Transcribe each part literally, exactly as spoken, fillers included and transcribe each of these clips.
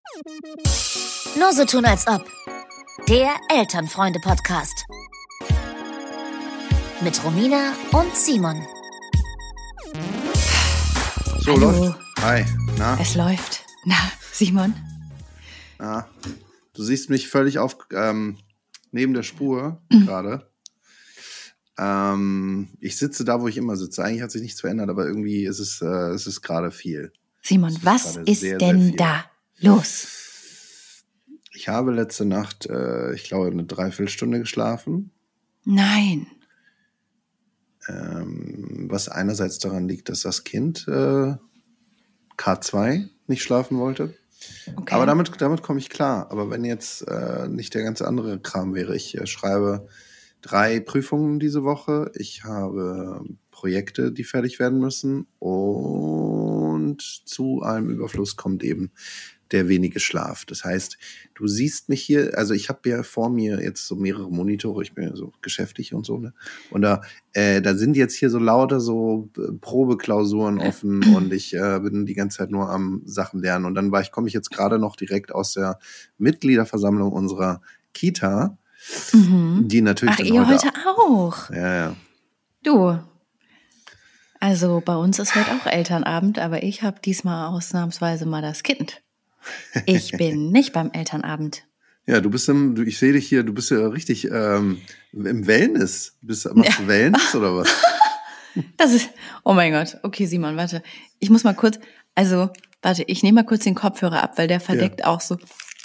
Nur so tun als ob. Der Elternfreunde-Podcast. Mit Romina und Simon. So, Hallo. läuft. Hi. Na? Es läuft. Na, Simon? Na? Du siehst mich völlig auf ähm, neben der Spur gerade. Ähm, ich sitze da, wo ich immer sitze. Eigentlich hat sich nichts verändert, aber irgendwie ist es, äh, es ist gerade viel. Simon, ist was gerade ist sehr, denn sehr viel. da los? Ich habe letzte Nacht, äh, ich glaube, eine Dreiviertelstunde geschlafen. Nein. Ähm, was einerseits daran liegt, dass das Kind äh, K zwei nicht schlafen wollte. Okay. Aber damit, damit komme ich klar. Aber wenn jetzt äh, nicht der ganze andere Kram wäre, ich äh, schreibe drei Prüfungen diese Woche. Ich habe Projekte, die fertig werden müssen. Und zu allem Überfluss kommt eben der wenige Schlaf. Das heißt, du siehst mich hier, also ich habe ja vor mir jetzt so mehrere Monitore, ich bin ja so geschäftig und so, ne? Und da, äh, da sind jetzt hier so lauter so äh, Probeklausuren offen und ich äh, bin die ganze Zeit nur am Sachen lernen. Und dann war ich, komme ich jetzt gerade noch direkt aus der Mitgliederversammlung unserer Kita, Mhm. die natürlich Ach, dann ihr heute, heute auch? Ja, ja. Du. Also bei uns ist heute auch Elternabend, aber ich habe diesmal ausnahmsweise mal das Kind. Ich bin nicht beim Elternabend. Ja, du bist im, du, ich sehe dich hier, du bist ja richtig ähm, im Wellness. Bist, machst du Wellness oder was? Das ist, oh mein Gott. Okay, Simon, warte. Ich muss mal kurz, also, warte, ich nehme mal kurz den Kopfhörer ab, weil der verdeckt auch so.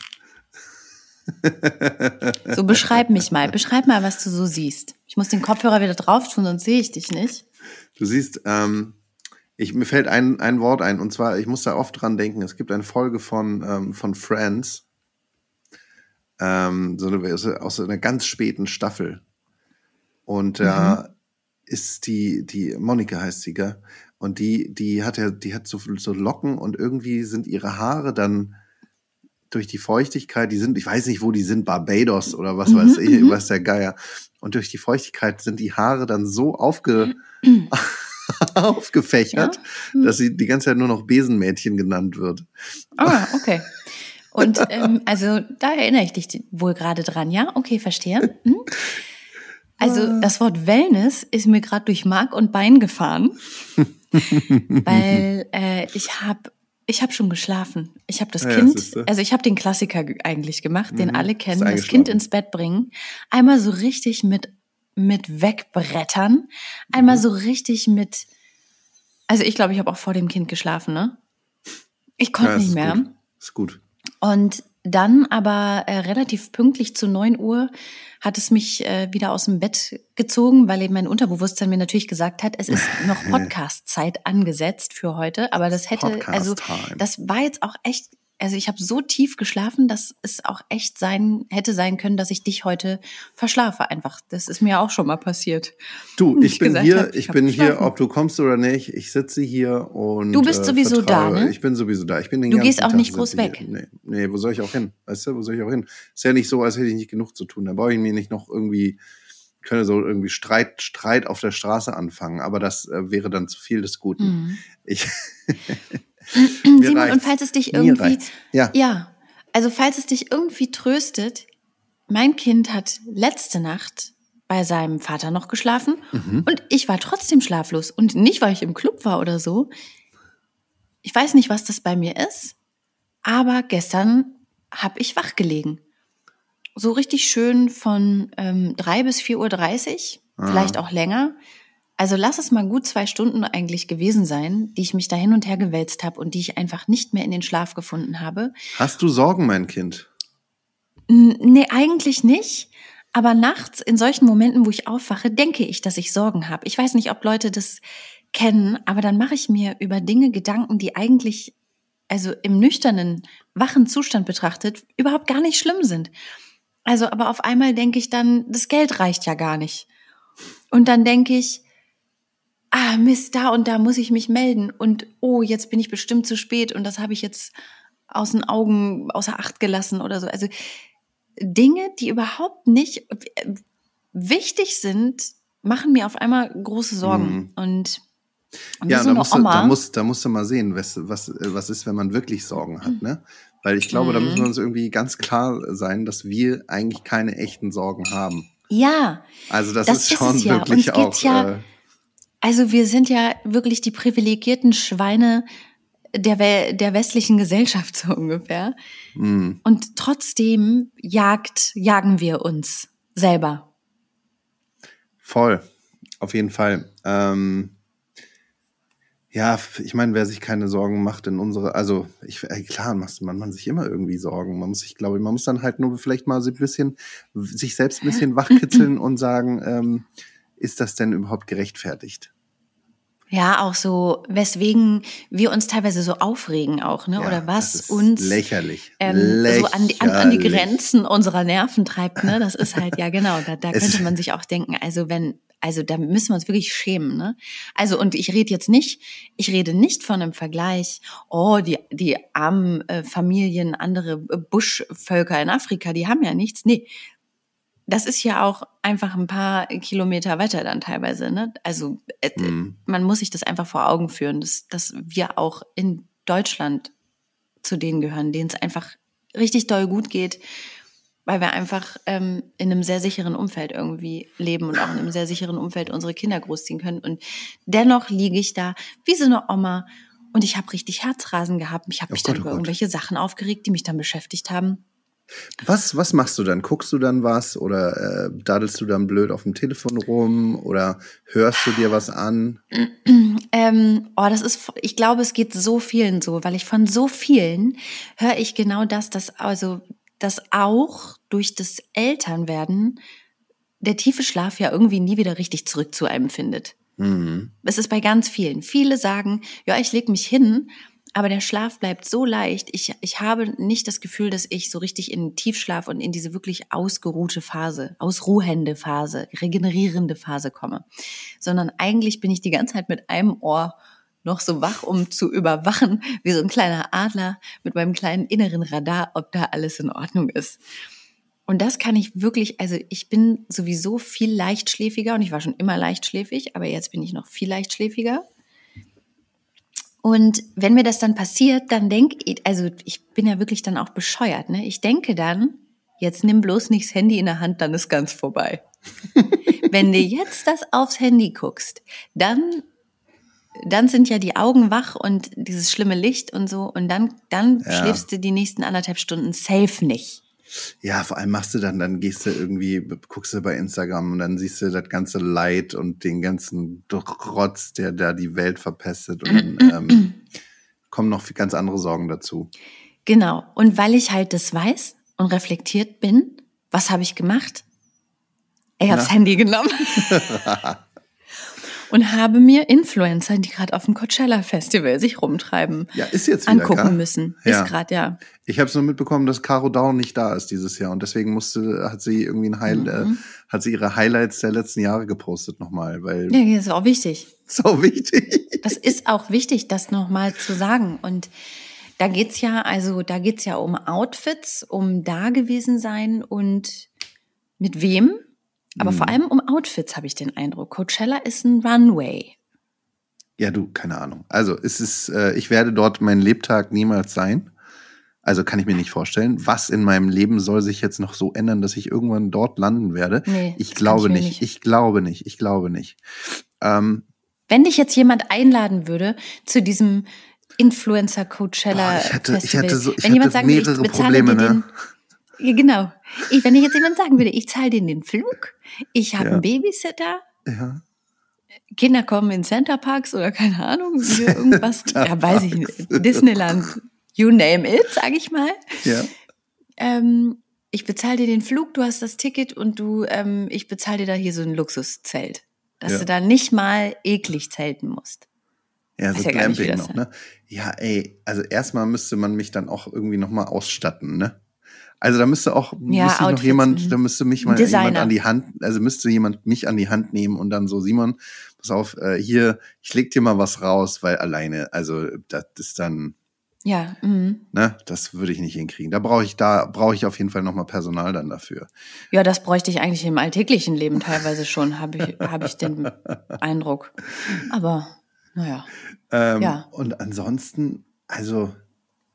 So, beschreib mich mal. Beschreib mal, was du so siehst. Ich muss den Kopfhörer wieder drauf tun, sonst sehe ich dich nicht. Du siehst, ähm, ich, mir fällt ein, ein Wort ein, und zwar, ich muss da oft dran denken, es gibt eine Folge von, ähm, von Friends, ähm, so eine, aus einer ganz späten Staffel. Und da mhm. ist die, die, Monika heißt sie, gell? Und die, die hat ja, die hat so, so Locken und irgendwie sind ihre Haare dann durch die Feuchtigkeit, die sind, ich weiß nicht, wo die sind, Barbados oder was mhm, weiß ich, mhm. was der Geier. Und durch die Feuchtigkeit sind die Haare dann so aufge, aufgefächert, ja? dass sie die ganze Zeit nur noch Besenmädchen genannt wird. Ah, okay. Und ähm, also da erinnere ich dich wohl gerade dran, ja? Okay, verstehe. Hm? Also das Wort Wellness ist mir gerade durch Mark und Bein gefahren, weil äh, ich habe Ich habe schon geschlafen. Ich habe das ja, Kind, also ich habe den Klassiker eigentlich gemacht, mhm, den alle kennen, das Kind ins Bett bringen, einmal so richtig mit mit wegbrettern, einmal mhm. so richtig mit, also ich glaube, ich habe auch vor dem Kind geschlafen, ne? Ich konnte ja, nicht mehr. Gut. Ist gut. Und dann aber äh, relativ pünktlich zu neun Uhr hat es mich äh, wieder aus dem Bett gezogen, weil eben mein Unterbewusstsein mir natürlich gesagt hat, es ist noch Podcast-Zeit angesetzt für heute. Aber das hätte, also das war jetzt auch echt, also ich habe so tief geschlafen, dass es auch echt sein hätte sein können, dass ich dich heute verschlafe einfach. Das ist mir auch schon mal passiert. Du, ich, ich bin hier, hab, ich, ich bin hier, ob du kommst oder nicht. Ich sitze hier und du bist sowieso äh, da, ne? Ich bin sowieso da. Ich bin den du ganzen gehst auch Tag nicht groß weg. Nee, nee, wo soll ich auch hin? Weißt du, wo soll ich auch hin? Ist ja nicht so, als hätte ich nicht genug zu tun. Da brauche ich mir nicht noch irgendwie, ich könnte so irgendwie Streit, Streit auf der Straße anfangen. Aber das äh, wäre dann zu viel des Guten. Mhm. Ich Simon, reicht's. Und falls es dich irgendwie, ja. ja, also falls es dich irgendwie tröstet, mein Kind hat letzte Nacht bei seinem Vater noch geschlafen mhm. und ich war trotzdem schlaflos und nicht, weil ich im Club war oder so. Ich weiß nicht, was das bei mir ist, aber gestern habe ich wach gelegen. So richtig schön von ähm, drei bis vier Uhr dreißig, ah. vielleicht auch länger. Also lass es mal gut zwei Stunden eigentlich gewesen sein, die ich mich da hin und her gewälzt habe und die ich einfach nicht mehr in den Schlaf gefunden habe. Hast du Sorgen, mein Kind? Nee, eigentlich nicht. Aber nachts in solchen Momenten, wo ich aufwache, denke ich, dass ich Sorgen habe. Ich weiß nicht, ob Leute das kennen, aber dann mache ich mir über Dinge Gedanken, die eigentlich, also im nüchternen, wachen Zustand betrachtet, überhaupt gar nicht schlimm sind. Also, aber auf einmal denke ich dann, das Geld reicht ja gar nicht. Und dann denke ich, ah Mist, da und da muss ich mich melden und oh, jetzt bin ich bestimmt zu spät und das habe ich jetzt aus den Augen, außer Acht gelassen oder so. Also Dinge, die überhaupt nicht wichtig sind, machen mir auf einmal große Sorgen. Mhm. Und, und ja, so da, eine musst Oma, du, da, musst, da musst du mal sehen, was, was, was ist, wenn man wirklich Sorgen hat, ne? Weil ich glaube, Mhm. da müssen wir uns irgendwie ganz klar sein, dass wir eigentlich keine echten Sorgen haben. Ja, Also das, das ist ist schon es ja. wirklich Uns auch... geht's ja, Äh, also wir sind ja wirklich die privilegierten Schweine der, We- der westlichen Gesellschaft so ungefähr. mh. Und trotzdem jagt, jagen wir uns selber. Voll, auf jeden Fall. Ähm, ja, f- ich meine, wer sich keine Sorgen macht in unsere, also ich, äh, klar macht man, man sich immer irgendwie Sorgen. Man muss sich, glaube ich, man muss dann halt nur vielleicht mal so ein bisschen sich selbst ein bisschen wachkitzeln und sagen, ähm, ist das denn überhaupt gerechtfertigt? Ja, auch so, weswegen wir uns teilweise so aufregen auch, ne? Ja, Oder das was ist uns lächerlich. ähm, so an die, an, an die Lächerlich. Grenzen unserer Nerven treibt, ne? Das ist halt, ja genau, da, da Es- könnte man sich auch denken, also wenn, also da müssen wir uns wirklich schämen, ne? Also und ich rede jetzt nicht, ich rede nicht von einem Vergleich, oh, die, die armen äh, Familien, andere äh, Buschvölker in Afrika, die haben ja nichts. Nee, das ist ja auch einfach ein paar Kilometer weiter dann teilweise, ne? Also äh, Hm. man muss sich das einfach vor Augen führen, dass, dass wir auch in Deutschland zu denen gehören, denen es einfach richtig doll gut geht, weil wir einfach ähm, in einem sehr sicheren Umfeld irgendwie leben und auch in einem sehr sicheren Umfeld unsere Kinder großziehen können. Und dennoch liege ich da wie so eine Oma und ich habe richtig Herzrasen gehabt. Ich habe Oh mich Gott, dann oh über Gott. irgendwelche Sachen aufgeregt, die mich dann beschäftigt haben. Was, was machst du dann? Guckst du dann was oder äh, daddelst du dann blöd auf dem Telefon rum oder hörst du dir was an? Ähm, oh, das ist, ich glaube, es geht so vielen so, weil ich von so vielen höre ich genau das, dass also, dass auch durch das Elternwerden der tiefe Schlaf ja irgendwie nie wieder richtig zurück zu einem findet. Mhm. Es ist bei ganz vielen. Viele sagen, ja, ich leg mich hin, aber der Schlaf bleibt so leicht. Ich, ich habe nicht das Gefühl, dass ich so richtig in den Tiefschlaf und in diese wirklich ausgeruhte Phase, ausruhende Phase, regenerierende Phase komme. Sondern eigentlich bin ich die ganze Zeit mit einem Ohr noch so wach, um zu überwachen, wie so ein kleiner Adler mit meinem kleinen inneren Radar, ob da alles in Ordnung ist. Und das kann ich wirklich, also ich bin sowieso viel leichtschläfiger und ich war schon immer leichtschläfig, aber jetzt bin ich noch viel leichtschläfiger. Und wenn mir das dann passiert, dann denke ich, also ich bin ja wirklich dann auch bescheuert, ne? Ich denke dann, jetzt nimm bloß nicht das Handy in der Hand, dann ist ganz vorbei. Wenn du jetzt das aufs Handy guckst, dann, dann sind ja die Augen wach und dieses schlimme Licht und so und dann, dann Ja. schläfst du die nächsten anderthalb Stunden safe nicht. Ja, vor allem machst du dann, dann gehst du irgendwie, guckst du bei Instagram und dann siehst du das ganze Leid und den ganzen Rotz, der da die Welt verpestet und dann ähm, kommen noch viel ganz andere Sorgen dazu. Genau. Und weil ich halt das weiß und reflektiert bin, was habe ich gemacht? Ich habe das Na? Handy genommen und habe mir Influencer, die gerade auf dem Coachella-Festival sich rumtreiben, Ja, ist jetzt wieder, angucken gell? müssen. Ja. Ist gerade, ja. Ich habe es nur mitbekommen, dass Caro Down nicht da ist dieses Jahr und deswegen musste, hat sie irgendwie ein Highlight, äh, hat sie ihre Highlights der letzten Jahre gepostet nochmal, weil Ja, das ist auch wichtig. so wichtig. Das ist auch wichtig, das nochmal zu sagen. Und da geht's ja, also da geht's ja um Outfits, um da gewesen sein und mit wem. Aber Mhm. vor allem um Outfits habe ich den Eindruck. Coachella ist ein Runway. Ja, du, keine Ahnung. Also es ist, äh, ich werde dort meinen Lebtag niemals sein. Also kann ich mir nicht vorstellen. Was in meinem Leben soll sich jetzt noch so ändern, dass ich irgendwann dort landen werde? Nee, ich das glaube kann ich mir nicht. nicht. Ich glaube nicht. Ich glaube nicht. Ähm, Wenn dich jetzt jemand einladen würde zu diesem Influencer Coachella Boah, ich hätte- ich Festival, hätte so- ich wenn jemand hätte sagen würde, mehrere ich bezahle Probleme, dir den, ne? ja, genau. Ich, wenn dir jetzt jemand sagen würde, ich zahle dir den Flug, ich habe Ja. einen Babysitter, ja. Kinder kommen in Centerparks oder keine Ahnung, hier irgendwas, ja, weiß ich nicht, Disneyland, you name it, sage ich mal. Ja. Ähm, ich bezahle dir den Flug, du hast das Ticket und du, ähm, ich bezahle dir da hier so ein Luxuszelt, dass Ja. du da nicht mal eklig zelten musst. Ja, so Weiß ja gar nicht, wie Glamping das noch, ne? Ja, ey, also erstmal müsste man mich dann auch irgendwie nochmal ausstatten, ne? Also da müsste auch, Ja, müsste ich noch Outfits, jemand, mhm. da müsste mich mal Designer. jemand an die Hand, also müsste jemand mich an die Hand nehmen und dann so, Simon, pass auf, äh, hier, ich leg dir mal was raus, weil alleine, also das ist dann, Ja, mhm. ne, das würde ich nicht hinkriegen. Da brauche ich, da brauche ich auf jeden Fall nochmal Personal dann dafür. Ja, das bräuchte ich eigentlich im alltäglichen Leben teilweise schon, habe ich, habe ich den Eindruck. Aber, naja. Ähm, Ja. Und ansonsten, also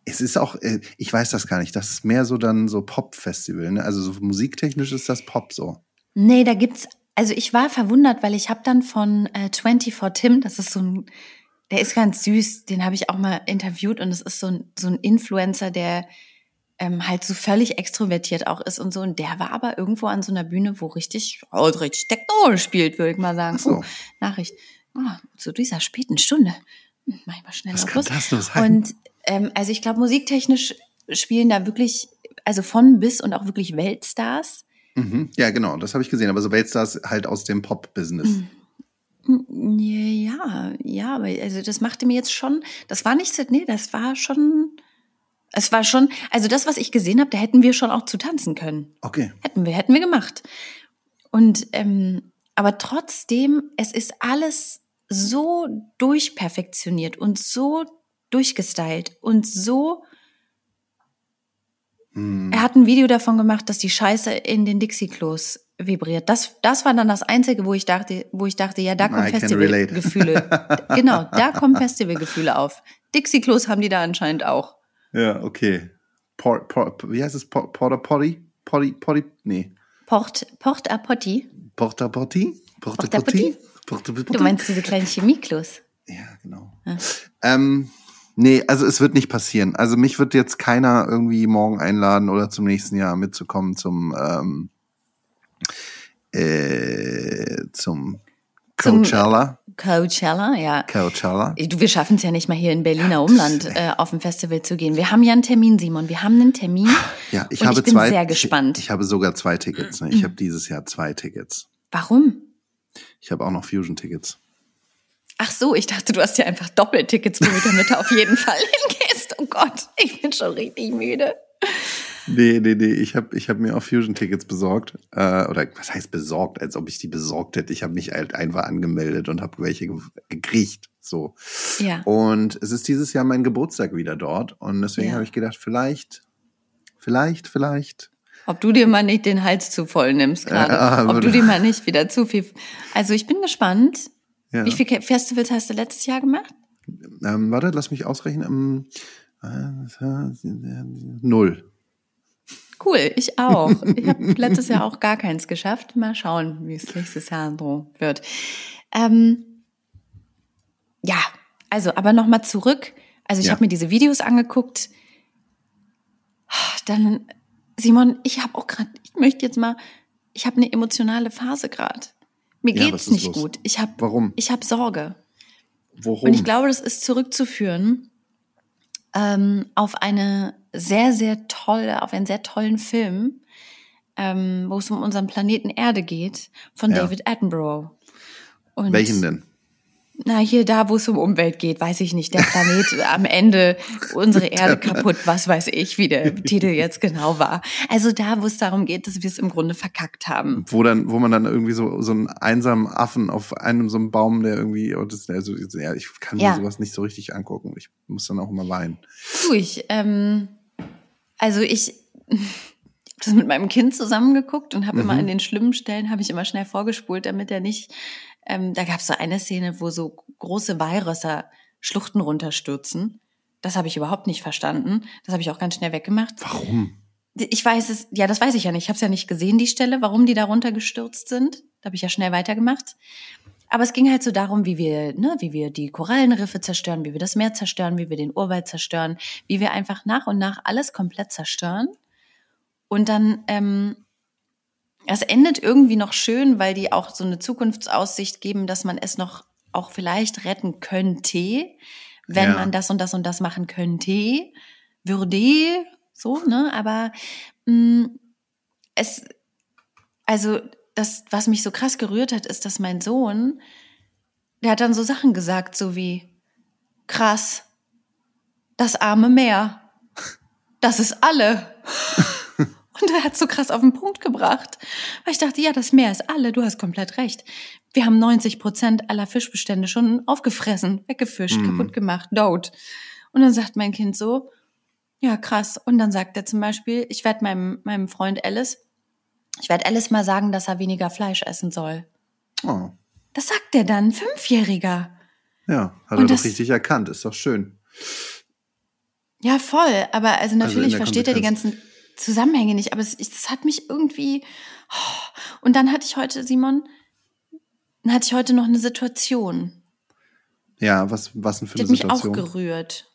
Es ist auch, ich weiß das gar nicht, das ist mehr so dann so Pop-Festival, ne? Also so musiktechnisch ist das Pop so. Nee, da gibt's, also ich war verwundert, weil ich habe dann von äh, vierundzwanzig Tim, das ist so ein, der ist ganz süß, den habe ich auch mal interviewt und es ist so ein, so ein Influencer, der ähm, halt so völlig extrovertiert auch ist und so. Und der war aber irgendwo an so einer Bühne, wo richtig, oh, richtig Techno gespielt, würde ich mal sagen. Ach so. Oh, Nachricht. Oh, zu dieser späten Stunde. Hm, mach ich mal schnell Was auf kann los. das nur sein? Und ähm, also ich glaube, musiktechnisch spielen da wirklich, also von bis und auch wirklich Weltstars. Mhm. Ja, genau, das habe ich gesehen. Aber so Weltstars halt aus dem Pop-Business. Ja, ja, aber also das machte mir jetzt schon, das war nicht, nee, das war schon, es war schon, also das, was ich gesehen habe, da hätten wir schon auch zu tanzen können. Okay. Hätten wir, hätten wir gemacht. Und, ähm, aber trotzdem, es ist alles so durchperfektioniert und so durchgestylt und so. Hm. Er hat ein Video davon gemacht, dass die Scheiße in den Dixie-Klos vibriert. Das, das war dann das Einzige, wo ich dachte, wo ich dachte, ja, da kommen I can Festivalgefühle. Genau, da kommen Festivalgefühle auf. Dixie-Klos haben die da anscheinend auch. Ja, okay. Por, por, wie heißt es? Por, Porta Potty? Potty, Potty? Nee. Port, Port à Potty. Porta Potty? Porta Porta Potty? Porta Potty? Du meinst diese kleinen Chemieklos? Ja, genau. Ja. Ähm, nee, also es wird nicht passieren. Also mich wird jetzt keiner irgendwie morgen einladen oder zum nächsten Jahr mitzukommen zum ähm, äh, zum Coachella. Coachella, ja. Coachella. Du, wir schaffen es ja nicht mal hier in Berliner Umland äh, auf ein Festival zu gehen. Wir haben ja einen Termin, Simon. Wir haben einen Termin. Ja, ich und habe ich bin zwei. sehr gespannt. Ich, ich habe sogar zwei Tickets. Ne? Ich habe dieses Jahr zwei Tickets. Warum? Ich habe auch noch Fusion-Tickets. Ach so, ich dachte, du hast ja einfach Doppeltickets geholt, damit du auf jeden Fall hingehst. Oh Gott, ich bin schon richtig müde. Nee, nee, nee, ich habe ich hab mir auch Fusion-Tickets besorgt. Äh, oder was heißt besorgt, als ob ich die besorgt hätte. Ich habe mich halt einfach angemeldet und habe welche ge- gekriegt. So. Ja. Und es ist dieses Jahr mein Geburtstag wieder dort. Und deswegen Ja. habe ich gedacht, vielleicht, vielleicht, vielleicht. Ob du dir mal nicht den Hals zu voll nimmst gerade. Ja, Ob du dir mal nicht wieder zu viel... Also ich bin gespannt. Ja. Wie viele Festivals hast du letztes Jahr gemacht? Ähm, warte, lass mich ausrechnen. Ähm, null. Cool, ich auch. Ich habe letztes Jahr auch gar keins geschafft. Mal schauen, wie es nächstes Jahr so wird. Ähm, ja, also, aber nochmal zurück. Also ich Ja. habe mir diese Videos angeguckt. Dann, Simon, ich habe auch gerade, ich möchte jetzt mal, ich habe eine emotionale Phase gerade. Mir Ja, was geht's ist nicht los? gut. Ich habe, Warum? ich habe Sorge. Worum? Und ich glaube, das ist zurückzuführen ähm, auf eine sehr, sehr tolle, auf einen sehr tollen Film, ähm, wo es um unseren Planeten Erde geht, von Ja. David Attenborough. Und Welchen denn? Na, hier da, wo es um Umwelt geht, weiß ich nicht. Der Planet am Ende, unsere Erde kaputt, was weiß ich, wie der Titel jetzt genau war. Also da, wo es darum geht, dass wir es im Grunde verkackt haben. Wo dann, wo man dann irgendwie so, so einen einsamen Affen auf einem so einem Baum, der irgendwie, oh, das, also, ja, ich kann mir Ja. sowas nicht so richtig angucken. Ich muss dann auch immer weinen. Du, ich, ähm, also ich habe das mit meinem Kind zusammengeguckt und habe Mhm. immer an den schlimmen Stellen, habe ich immer schnell vorgespult, damit er nicht, ähm, da gab es so eine Szene, wo so große Walrösser Schluchten runterstürzen. Das habe ich überhaupt nicht verstanden. Das habe ich auch ganz schnell weggemacht. Warum? Ich weiß es, ja, das weiß ich ja nicht. Ich habe es ja nicht gesehen, die Stelle, warum die da runtergestürzt sind. Da habe ich ja schnell weitergemacht. Aber es ging halt so darum, wie wir, ne, wie wir die Korallenriffe zerstören, wie wir das Meer zerstören, wie wir den Urwald zerstören, wie wir einfach nach und nach alles komplett zerstören. Und dann, ähm, es endet irgendwie noch schön, weil die auch so eine Zukunftsaussicht geben, dass man es noch auch vielleicht retten könnte, wenn Ja. man das und das und das machen könnte, würde, so, ne, aber mh, es, also das, was mich so krass gerührt hat, ist, dass mein Sohn, der hat dann so Sachen gesagt, so wie, krass, das arme Meer, das ist alle. Und er hat so krass auf den Punkt gebracht. Weil ich dachte, ja, das Meer ist alle, du hast komplett recht. Wir haben neunzig Prozent aller Fischbestände schon aufgefressen, weggefischt, Mhm. kaputt gemacht, tot. Und dann sagt mein Kind so, ja, krass. Und dann sagt er zum Beispiel, ich werde meinem, meinem Freund Alice, ich werde Alice mal sagen, dass er weniger Fleisch essen soll. Oh, Das sagt er dann, Fünfjähriger. ja, hat Und er das- doch richtig erkannt. Ist doch schön. Ja, voll. Aber also natürlich Also versteht er die ganzen Zusammenhänge nicht. Aber es, es hat mich irgendwie... Und dann hatte ich heute, Simon, dann hatte ich heute noch eine Situation. Ja, was, was denn für Die eine hat Situation? mich auch gerührt.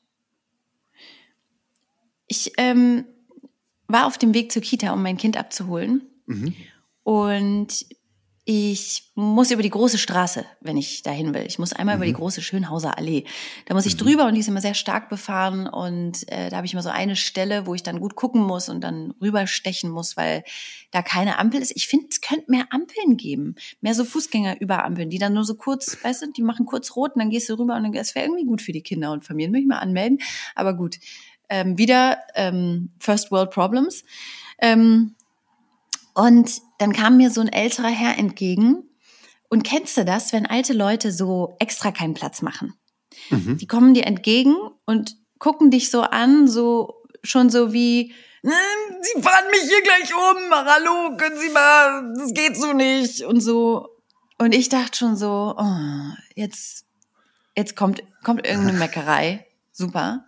Ich ähm, war auf dem Weg zur Kita, um mein Kind abzuholen. Mhm. Und ich muss über die große Straße, wenn ich dahin will. Ich muss einmal Mhm. über die große Schönhauser Allee. Da muss ich Mhm. drüber und die ist immer sehr stark befahren. Und äh, da habe ich immer so eine Stelle, wo ich dann gut gucken muss und dann rüberstechen muss, weil da keine Ampel ist. Ich finde, es könnte mehr Ampeln geben. Mehr so Fußgängerüberampeln, die dann nur so kurz, weißt du, die machen kurz rot und dann gehst du rüber und dann, das wäre irgendwie gut für die Kinder und Familien. Möchte ich mal anmelden. Aber gut, ähm, wieder ähm, First World Problems. Ähm, Und dann kam mir so ein älterer Herr entgegen. Und kennst du das, wenn alte Leute so extra keinen Platz machen? Mhm. Die kommen dir entgegen und gucken dich so an, so schon so wie, Sie fahren mich hier gleich um, hallo, können Sie mal, das geht so nicht und so. Und ich dachte schon so, oh, jetzt, jetzt kommt, kommt irgendeine Meckerei, super.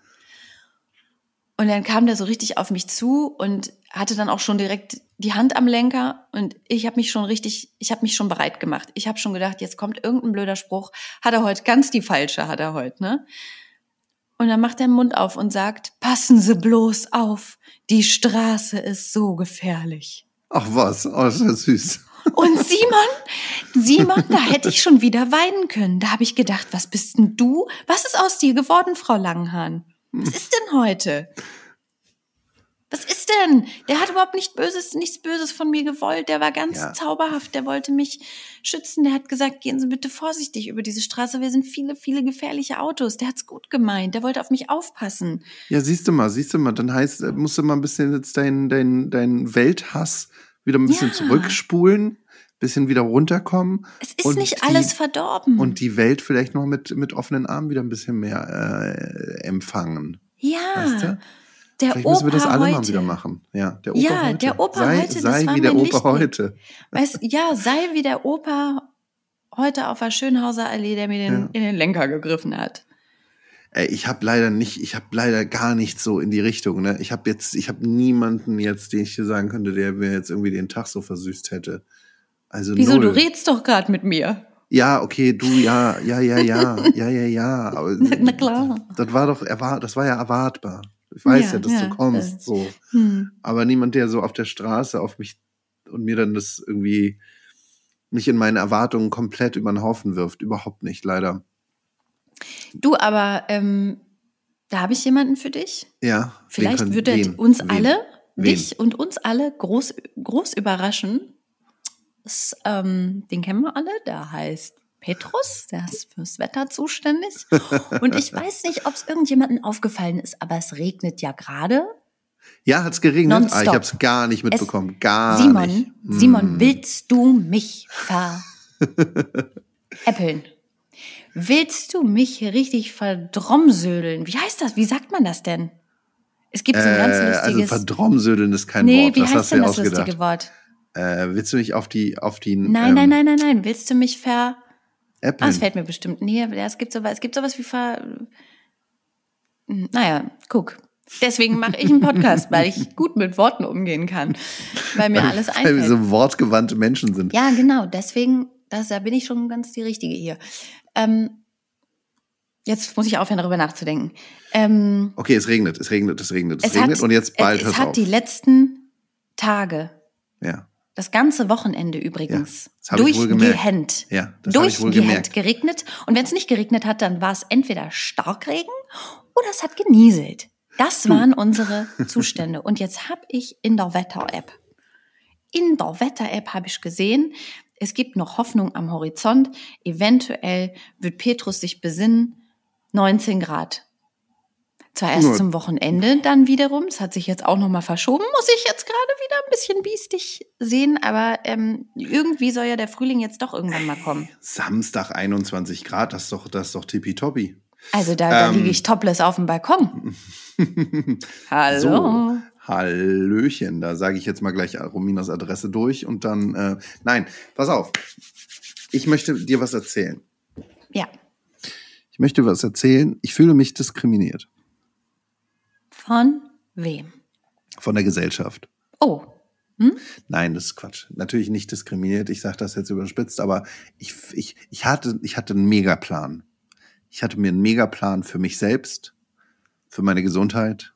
Und dann kam der so richtig auf mich zu und hatte dann auch schon direkt die Hand am Lenker und ich habe mich schon richtig, ich habe mich schon bereit gemacht. Ich habe schon gedacht, jetzt kommt irgendein blöder Spruch. Hat er heute ganz die falsche, hat er heute, ne? Und dann macht er den Mund auf und sagt, passen Sie bloß auf, die Straße ist so gefährlich. Ach was, oh, das ist ja süß. Und Simon, Simon, da hätte ich schon wieder weinen können. Da habe ich gedacht, was bist denn du? Was ist aus dir geworden, Frau Langenhahn? Was ist denn heute? Was ist denn? Der hat überhaupt nicht Böses, nichts Böses von mir gewollt. Der war ganz Ja. zauberhaft. Der wollte mich schützen. Der hat gesagt, gehen Sie bitte vorsichtig über diese Straße. Wir sind viele, viele gefährliche Autos. Der hat's gut gemeint. Der wollte auf mich aufpassen. Ja, siehst du mal, siehst du mal, dann heißt, äh, musst du mal ein bisschen jetzt deinen dein, dein Welthass wieder ein bisschen Ja. zurückspulen, bisschen wieder runterkommen. Es ist und nicht die, alles verdorben. Und die Welt vielleicht noch mit, mit offenen Armen wieder ein bisschen mehr äh, empfangen. ja, Weißt du? der Vielleicht Opa müssen wir das alle heute. mal wieder machen. Ja, der Opa Ja, heute. der Opa sei, heute, das Sei war wie der mein Opa Lichtblick. heute. Weißt, ja, sei wie der Opa heute auf der Schönhauser Allee, der mir den, Ja. in den Lenker gegriffen hat. Ey, ich habe leider nicht, ich habe leider gar nicht so in die Richtung. Ne? Ich habe jetzt, ich habe niemanden jetzt, den ich dir sagen könnte, der mir jetzt irgendwie den Tag so versüßt hätte. Also Wieso, null. du redst doch gerade mit mir. Ja, okay, du, ja, ja, ja, ja, ja, ja, ja. Aber Na klar. Das war doch, erwart, das war ja erwartbar. Ich weiß ja, Ja, dass ja, du kommst, äh. so. Hm. Aber niemand, der so auf der Straße auf mich und mir dann das irgendwie mich in meinen Erwartungen komplett über den Haufen wirft. Überhaupt nicht, leider. Du, aber ähm, da habe ich jemanden für dich. Ja. Vielleicht wen können- würde wen? uns Wen? alle, Wen? dich und uns alle groß, groß überraschen. Das, ähm, den kennen wir alle, der heißt Petrus, der ist fürs Wetter zuständig. Und ich weiß nicht, ob es irgendjemandem aufgefallen ist, aber es regnet ja gerade. Ja, hat's geregnet? Nonstop. Ah, ich hab's gar nicht mitbekommen. gar Simon, nicht. Hm. Simon, willst du mich veräppeln? Willst du mich richtig verdromsödeln? Wie heißt das? Wie sagt man das denn? Es gibt so ein ganz Äh, lustiges... also verdromsödeln ist kein nee, Wort. wie Das heißt hast du denn ja das ausgedacht. lustige Wort? Äh, willst du mich auf die, auf die, Nein, ähm, nein, nein, nein, nein. Willst du mich ver... Äppeln? Ah, es fällt mir bestimmt. Nee, ja, es gibt sowas, es gibt sowas wie ver... Naja, guck. Deswegen mache ich einen Podcast, weil ich gut mit Worten umgehen kann. Weil mir alles Weil wir einfällt. so wortgewandte Menschen sind. Ja, genau. Deswegen, das, da bin ich schon ganz die Richtige hier. Ähm, jetzt muss ich aufhören, darüber nachzudenken. Ähm, Okay, es regnet, es regnet, es regnet, es, es regnet hat, und jetzt bald es hört's hat auf. die letzten Tage, Ja, das ganze Wochenende übrigens, Ja, das hab ich wohl gemerkt. durchgehend, ja, das habe ich wohl gemerkt. durchgehend geregnet. Und wenn es nicht geregnet hat, dann war es entweder Starkregen oder es hat genieselt. Das waren unsere Zustände. Und jetzt habe ich in der Wetter-App, in der Wetter-App habe ich gesehen, es gibt noch Hoffnung am Horizont. Eventuell wird Petrus sich besinnen, neunzehn Grad. Zwar erst Ja. zum Wochenende dann wiederum, es hat sich jetzt auch nochmal verschoben, muss ich jetzt gerade wieder ein bisschen biestig sehen, aber ähm, irgendwie soll ja der Frühling jetzt doch irgendwann mal kommen. Samstag einundzwanzig Grad, das ist doch, das ist doch tippitoppi. Also da, da Ähm. liege ich topless auf dem Balkon. Hallo. So, Hallöchen, da sage ich jetzt mal gleich Rominas Adresse durch und dann, äh, nein, pass auf, ich möchte dir was erzählen. Ja. Ich möchte was erzählen, ich fühle mich diskriminiert. Von wem? Von der Gesellschaft. Oh. Hm? Nein, das ist Quatsch. Natürlich nicht diskriminiert, ich sage das jetzt überspitzt, aber ich, ich, ich, hatte, ich hatte einen Megaplan. Ich hatte mir einen Megaplan für mich selbst, für meine Gesundheit,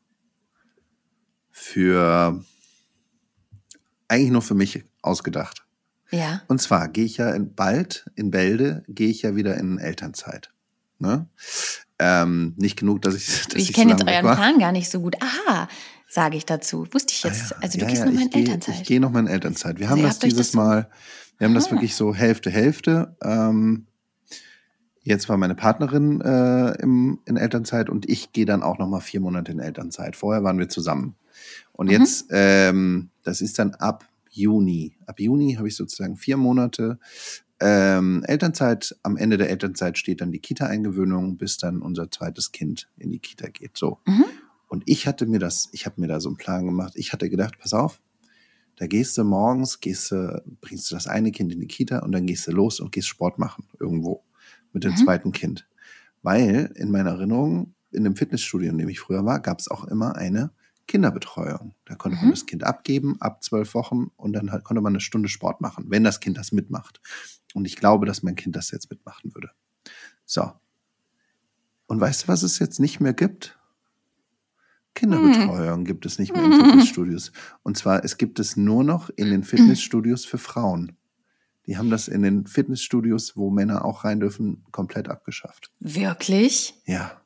für eigentlich nur für mich ausgedacht. Ja. Und zwar gehe ich ja in, bald, in Bälde, gehe ich ja wieder in Elternzeit. Ne? Ähm, nicht genug, dass ich dass Ich ich kenne so jetzt lange weg euren war. Plan gar nicht so gut. Aha, sage ich dazu. Wusste ich jetzt. Ah ja, Also du ja, gehst ja, nochmal ich in gehe- Elternzeit. Ich gehe nochmal in Elternzeit. Wir Also haben ihr das habt euch dieses das so- Mal, wir haben das Aha. wirklich so Hälfte, Hälfte. Ähm, jetzt war meine Partnerin äh, im, in Elternzeit und ich gehe dann auch nochmal vier Monate in Elternzeit. Vorher waren wir zusammen. Und Mhm. jetzt, ähm, das ist dann ab Juni. Ab Juni habe ich sozusagen vier Monate ähm, Elternzeit. Am Ende der Elternzeit steht dann die Kita-Eingewöhnung, bis dann unser zweites Kind in die Kita geht. So. Mhm. Und ich hatte mir das, ich habe mir da so einen Plan gemacht. Ich hatte gedacht, pass auf, da gehst du morgens, gehst du, bringst du das eine Kind in die Kita und dann gehst du los und gehst Sport machen irgendwo mit dem Mhm. zweiten Kind. Weil in meiner Erinnerung, in dem Fitnessstudio, in dem ich früher war, gab es auch immer eine Kinderbetreuung. Da konnte man Mhm. das Kind abgeben ab zwölf Wochen und dann halt konnte man eine Stunde Sport machen, wenn das Kind das mitmacht. Und ich glaube, dass mein Kind das jetzt mitmachen würde. So. Und weißt du, was es jetzt nicht mehr gibt? Kinderbetreuung gibt es nicht mehr in Fitnessstudios. Und zwar, es gibt es nur noch in den Fitnessstudios für Frauen. Die haben das in den Fitnessstudios, wo Männer auch rein dürfen, komplett abgeschafft. Wirklich? Ja.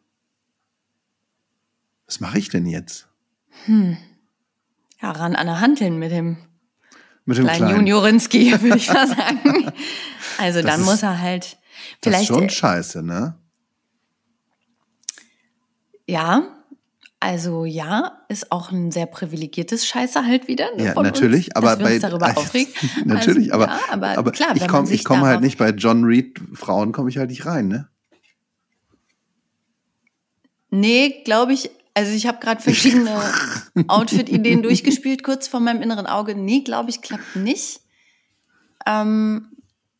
Was mache ich denn jetzt? Hm. Ja, ran an der Hanteln mit dem Mit dem kleinen Kleinen. Juniorinski, würde ich mal sagen. Also Das dann ist- muss er halt Das ist vielleicht, schon äh, scheiße, ne? ja, also ja, ist auch ein sehr privilegiertes Scheiße halt wieder. Ne, Ja, von natürlich, uns, aber dass wir uns bei darüber aufregen. natürlich, also, aber, ja, aber, aber klar, ich wenn man komme sich ich komme halt darauf- nicht bei John Reed Frauen komme ich halt nicht rein, ne? Nee, glaube ich, also ich habe gerade verschiedene Outfit-Ideen durchgespielt, kurz vor meinem inneren Auge. Nee, glaube ich, klappt nicht. Ähm,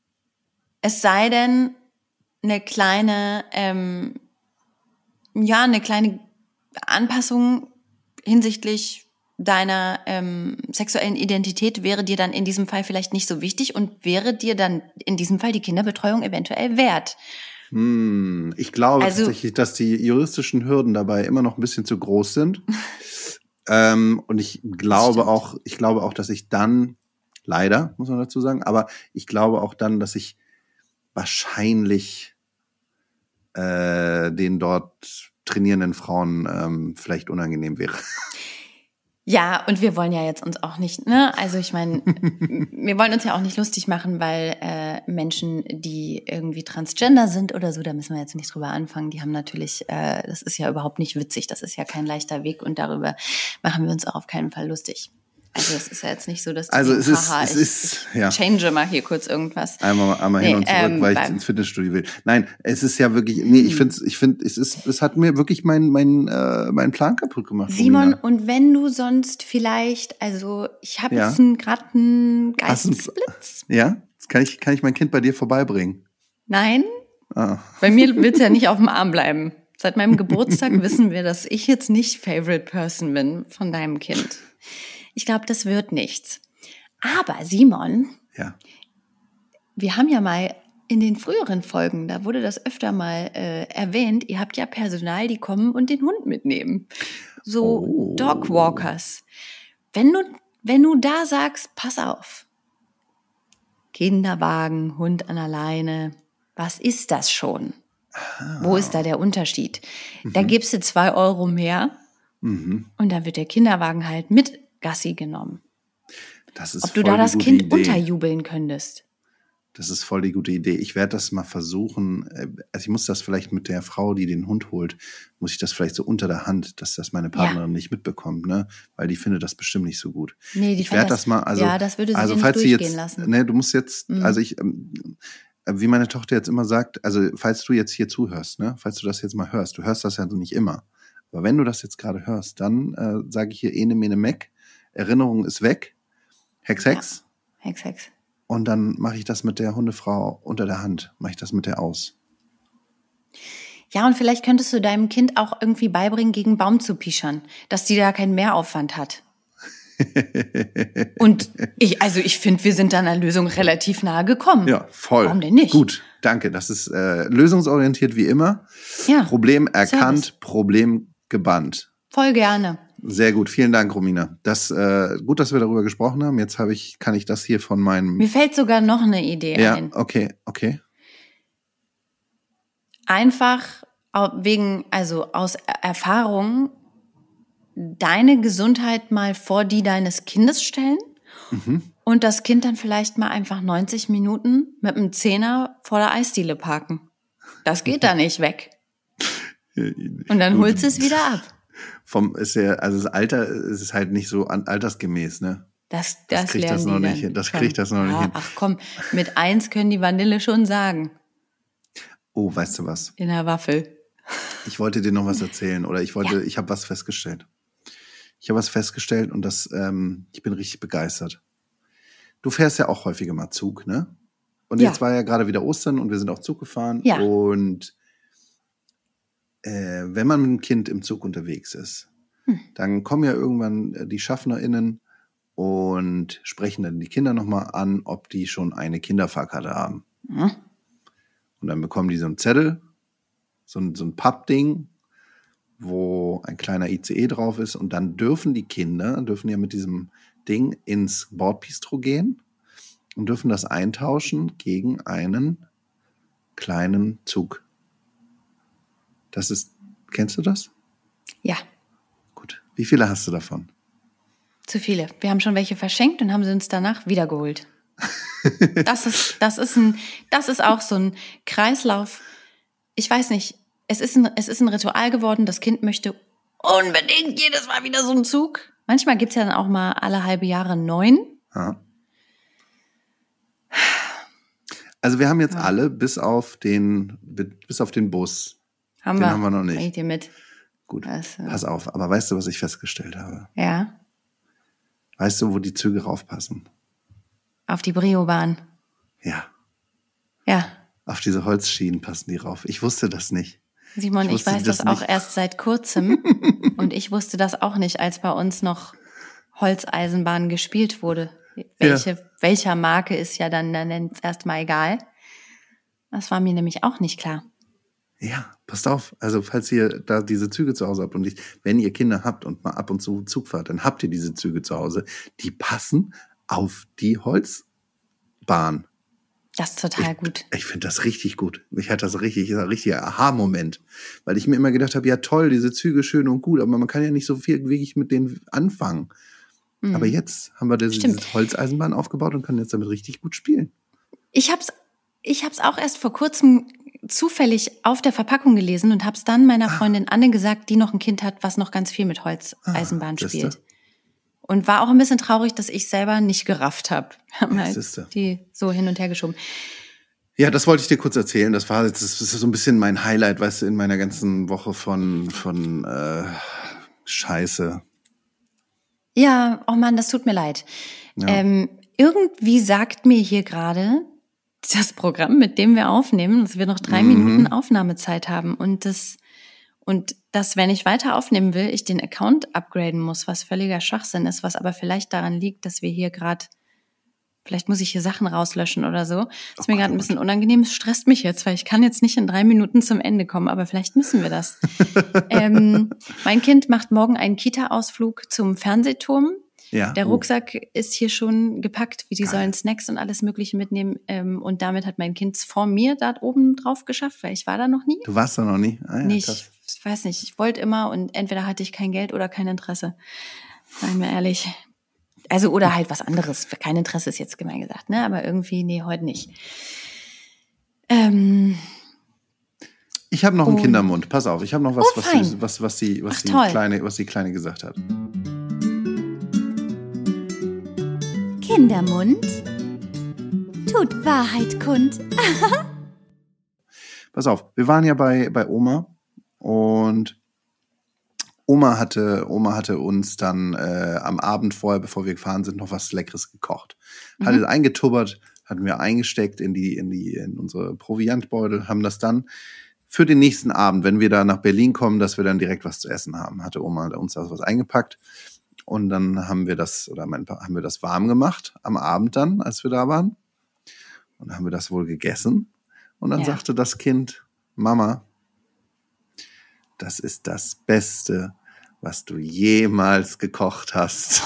es sei denn, eine kleine, ähm, ja, eine kleine Anpassung hinsichtlich deiner ähm, sexuellen Identität wäre dir dann in diesem Fall vielleicht nicht so wichtig und wäre dir dann in diesem Fall die Kinderbetreuung eventuell wert. Hm, ich glaube Also- tatsächlich, dass die juristischen Hürden dabei immer noch ein bisschen zu groß sind. ähm, und ich glaube stimmt. auch, ich glaube auch, dass ich dann, leider, muss man dazu sagen, aber ich glaube auch dann, dass ich wahrscheinlich äh, den dort trainierenden Frauen ähm, vielleicht unangenehm wäre. Ja, und wir wollen ja jetzt uns auch nicht, ne, also ich meine, wir wollen uns ja auch nicht lustig machen, weil äh, Menschen, die irgendwie transgender sind oder so, da müssen wir jetzt nicht drüber anfangen, die haben natürlich, äh, das ist ja überhaupt nicht witzig, das ist ja kein leichter Weg und darüber machen wir uns auch auf keinen Fall lustig. Also es ist ja jetzt nicht so, dass die Also denken, es ist- haha, es ich, ist- ich ja. change mal hier kurz irgendwas. Einmal, einmal hin Nee, und zurück, ähm, weil ich beim- ins Fitnessstudio will. Nein, es ist ja wirklich, nee, ich finde, ich finde, es ist, es hat mir wirklich mein, mein, äh, mein Plan kaputt gemacht. Simon, Romina. und wenn du sonst vielleicht, also ich habe Ja. jetzt gerade einen Hast du's- Geistesblitz. Ja? Jetzt kann ich, kann ich mein Kind bei dir vorbeibringen. Nein, Ah. bei mir will's ja nicht auf dem Arm bleiben. Seit meinem Geburtstag wissen wir, dass ich jetzt nicht Favorite Person bin von deinem Kind. Ich glaube, das wird nichts. Aber Simon, Ja. wir haben ja mal in den früheren Folgen, da wurde das öfter mal äh, erwähnt, ihr habt ja Personal, die kommen und den Hund mitnehmen. So Oh. Dogwalkers. Wenn du, wenn du da sagst, pass auf, Kinderwagen, Hund an der Leine, was ist das schon? Wo ist da der Unterschied? Da gibst du zwei Euro mehr Mhm. und dann wird der Kinderwagen halt mit Gassi genommen. Das ist Ob du voll da die das gute Kind Idee. unterjubeln könntest. Das ist voll die gute Idee. Ich werde das mal versuchen. äh, Also ich muss das vielleicht mit der Frau, die den Hund holt, muss ich das vielleicht so unter der Hand, dass das meine Partnerin nicht mitbekommt, ne? Weil die findet das bestimmt nicht so gut. Nee, die ich fand werde das, mal, also, ja, das würde sie also dir nicht falls sie durchgehen jetzt, lassen. ne, du musst jetzt, Mhm. also ich, ähm, wie meine Tochter jetzt immer sagt, also falls du jetzt hier zuhörst, ne, falls du das jetzt mal hörst, du hörst das ja nicht immer, aber wenn du das jetzt gerade hörst, dann äh, sage ich hier ene mene meck, Erinnerung ist weg, Hex Hex, Hex, Hex. und dann mache ich das mit der Hundefrau unter der Hand, mache ich das mit der aus. Ja, und vielleicht könntest du deinem Kind auch irgendwie beibringen, gegen einen Baum zu pischern, dass die da keinen Mehraufwand hat. Und ich, also ich finde, wir sind da einer Lösung relativ nahe gekommen. Ja, voll. Warum denn nicht? Gut, danke. Das ist äh, lösungsorientiert wie immer. Ja. Problem erkannt, Service. Problem gebannt. Voll gerne. Sehr gut, vielen Dank, Romina. Das äh, gut, dass wir darüber gesprochen haben. Jetzt habe ich, kann ich das hier von meinem. Mir fällt sogar noch eine Idee ja, ein. okay, okay. Einfach wegen, also aus Erfahrung, deine Gesundheit mal vor die deines Kindes stellen Mhm. und das Kind dann vielleicht mal einfach neunzig Minuten mit einem Zehner vor der Eisdiele parken. Das geht da nicht weg. Und dann holst du es wieder ab. Vom ist ja, also das Alter ist es halt nicht so an, altersgemäß, ne? Das, Das das kriegt lernen das die noch dann nicht hin. Das schon. kriegt das noch nicht Ja, hin. ach komm, mit eins können die Vanille schon sagen. Oh, weißt du was? In der Waffel. Ich wollte dir noch was erzählen oder ich wollte, Ja. ich habe was festgestellt. Ich habe was festgestellt und das, ähm, ich bin richtig begeistert. Du fährst ja auch häufiger mal Zug, ne? Und Ja. jetzt war ja gerade wieder Ostern und wir sind auch Zug gefahren. Ja. Und äh, wenn man mit einem Kind im Zug unterwegs ist, Hm. dann kommen ja irgendwann äh, die SchaffnerInnen und sprechen dann die Kinder nochmal an, ob die schon eine Kinderfahrkarte haben. Hm. Und dann bekommen die so einen Zettel, so ein, so ein Pappding, wo ein kleiner I C E drauf ist. Und dann dürfen die Kinder, dürfen ja mit diesem Ding ins Bordbistro gehen und dürfen das eintauschen gegen einen kleinen Zug. Das ist, kennst du das? Ja, Gut. Wie viele hast du davon? zu viele. Wir haben schon welche verschenkt und haben sie uns danach wiedergeholt. Das ist, das ist ein, das ist auch so ein Kreislauf. Ich weiß nicht, es ist ein, es ist ein Ritual geworden. Das Kind möchte unbedingt jedes Mal wieder so einen Zug. Manchmal gibt's ja dann auch mal alle halbe Jahre einen neuen. Ja. Also wir haben jetzt Ja. alle bis auf den, bis auf den Bus. Haben Den wir. haben wir noch nicht. Bring ich dir mit. Gut, Das, äh, pass auf. Aber weißt du, was ich festgestellt habe? Ja, Weißt du, wo die Züge raufpassen? auf die Brio-Bahn. Ja, Ja, auf diese Holzschienen passen die rauf. Ich wusste das nicht. Simon, Ich ich, wusste weiß das das, auch nicht. erst seit kurzem. Und ich wusste das auch nicht, als bei uns noch Holzeisenbahn gespielt wurde. Welche, welcher Marke ist ja dann, dann erstmal egal. Das war mir nämlich auch nicht klar. Ja, passt auf. Also falls ihr da diese Züge zu Hause habt und ich, wenn ihr Kinder habt und mal ab und zu Zug fahrt, dann habt ihr diese Züge zu Hause. Die passen auf die Holzbahn. Das ist total gut. Ich finde das richtig gut. Mich hat das richtig, ist ein richtiger Aha-Moment. Weil ich mir immer gedacht habe, ja toll, diese Züge schön und gut, aber man kann ja nicht so viel wirklich mit denen anfangen. Mhm. Aber jetzt haben wir diese, Stimmt. diese Holzeisenbahn aufgebaut und können jetzt damit richtig gut spielen. Ich hab's, ich hab's auch erst vor kurzem zufällig auf der Verpackung gelesen und hab's dann meiner Freundin Anne gesagt, die noch ein Kind hat, was noch ganz viel mit Holzeisenbahn Ah, spielt. siehste. Und war auch ein bisschen traurig, dass ich selber nicht gerafft habe. Haben Ja, halt siehste. die so hin und her geschoben. Ja, das wollte ich dir kurz erzählen. Das war jetzt, das ist so ein bisschen mein Highlight, weißt du, in meiner ganzen Woche von, von äh, Scheiße. Ja, oh Mann, das tut mir leid. Ja. Ähm, irgendwie sagt mir hier gerade das Programm, mit dem wir aufnehmen, dass wir noch drei Mhm. Minuten Aufnahmezeit haben und das und dass, wenn ich weiter aufnehmen will, ich den Account upgraden muss, was völliger Schwachsinn ist, was aber vielleicht daran liegt, dass wir hier gerade, vielleicht muss ich hier Sachen rauslöschen oder so. Das ist Oh mir Gott, gerade oh ein bisschen unangenehm, es stresst mich jetzt, weil ich kann jetzt nicht in drei Minuten zum Ende kommen, aber vielleicht müssen wir das. ähm, mein Kind macht morgen einen Kita-Ausflug zum Fernsehturm. Ja. Der oh. Rucksack ist hier schon gepackt, wie die Geil. sollen Snacks und alles Mögliche mitnehmen. Ähm, und damit hat mein Kind es vor mir da oben drauf geschafft, weil ich war da noch nie. Du warst da noch nie? Ah, ja, nicht, krass. ich weiß nicht, ich wollte immer und entweder hatte ich kein Geld oder kein Interesse. Seien wir ehrlich. Also oder halt was anderes. Kein Interesse ist jetzt gemein gesagt, ne? Aber irgendwie, nee, heute nicht. Ähm, Ich habe noch einen Und- Kindermund. Pass auf, ich habe noch was, Oh, was, fein. die, was, was, die, was, Ach, die toll. Kleine, was die Kleine gesagt hat. Kindermund tut Wahrheit kund. Pass auf, wir waren ja bei, bei Oma und Oma hatte, Oma hatte uns dann äh, am Abend vorher, bevor wir gefahren sind, noch was Leckeres gekocht. Hat Mhm. es eingetubbert, hatten wir eingesteckt in die, in die, in unsere Proviantbeutel, haben das dann für den nächsten Abend, wenn wir da nach Berlin kommen, dass wir dann direkt was zu essen haben. Hatte Oma uns da was eingepackt. Und dann haben wir das, oder mein, haben wir das warm gemacht am Abend dann, als wir da waren. Und dann haben wir das wohl gegessen. Und dann ja. sagte das Kind, Mama, das ist das Beste, was du jemals gekocht hast.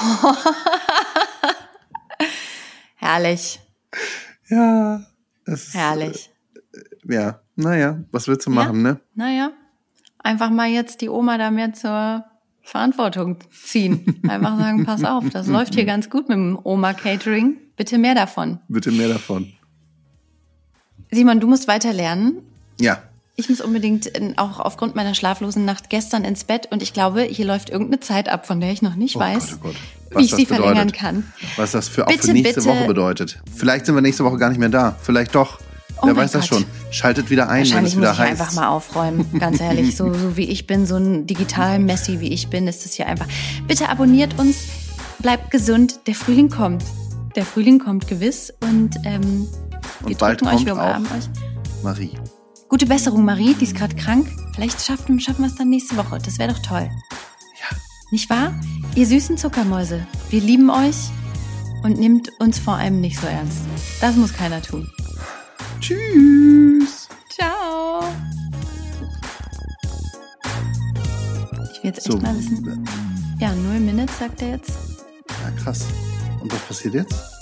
Herrlich. Ja. Das ist, Herrlich. Äh, ja, naja, was willst du machen, ja, ne? Naja, einfach mal jetzt die Oma da mehr zur Verantwortung ziehen. Einfach sagen, pass auf, das läuft hier ganz gut mit dem Oma-Catering. Bitte mehr davon. Bitte mehr davon. Simon, du musst weiter lernen. Ja. Ich muss unbedingt auch aufgrund meiner schlaflosen Nacht gestern ins Bett und ich glaube, hier läuft irgendeine Zeit ab, von der ich noch nicht oh weiß, Gott, oh Gott. wie ich sie bedeutet. verlängern kann. Was das für auch bitte, für nächste bitte. Woche bedeutet. Vielleicht sind wir nächste Woche gar nicht mehr da. Vielleicht doch. Oh Wer weiß Gott. das schon. Schaltet wieder ein, wenn es wieder muss ich heißt. einfach mal aufräumen, ganz ehrlich. So, so wie ich bin, so ein Digital-Messi wie ich bin, ist es hier einfach. Bitte abonniert uns, bleibt gesund. Der Frühling kommt. Der Frühling kommt gewiss und ähm, wir und bald drücken euch, kommt wir umarmen auch euch. Marie. Gute Besserung, Marie, die ist gerade krank. Vielleicht schaffen, schaffen wir es dann nächste Woche. Das wäre doch toll. Ja. Nicht wahr? Ihr süßen Zuckermäuse, wir lieben euch und nehmt uns vor allem nicht so ernst. Das muss keiner tun. Tschüss. Ciao. Ich will jetzt echt So. mal wissen. Ja, null Minutes, sagt er jetzt. Ja, krass. Und was passiert jetzt?